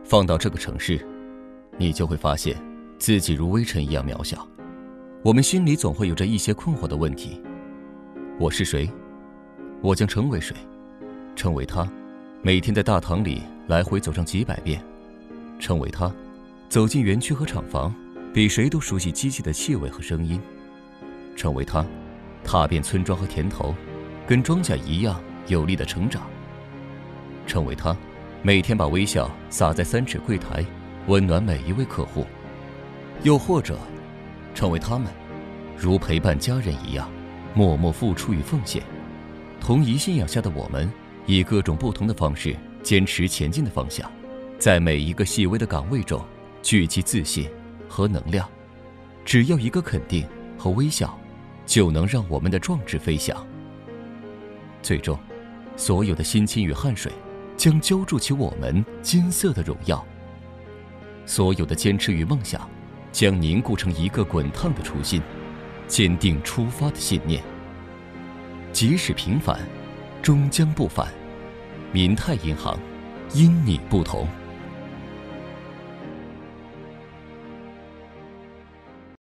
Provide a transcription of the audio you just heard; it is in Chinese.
放到这个城市，你就会发现自己如微尘一样渺小。我们心里总会有着一些困惑的问题：我是谁？我将成为谁？成为他，每天在大堂里来回走上几百遍；成为他，走进园区和厂房，比谁都熟悉机器的气味和声音；成为他，踏遍村庄和田头，跟庄稼一样有力的成长；成为他，每天把微笑洒在3尺柜台，温暖每一位客户；又或者成为他们，如陪伴家人一样默默付出与奉献。同一信仰下的我们，以各种不同的方式坚持前进的方向，在每一个细微的岗位中聚集自信和能量。只要一个肯定和微笑，就能让我们的壮志飞翔。最终，所有的辛勤与汗水将浇筑起我们金色的荣耀，所有的坚持与梦想将凝固成一个滚烫的初心，坚定出发的信念。即使平凡，终将不凡。民泰银行，因你不同。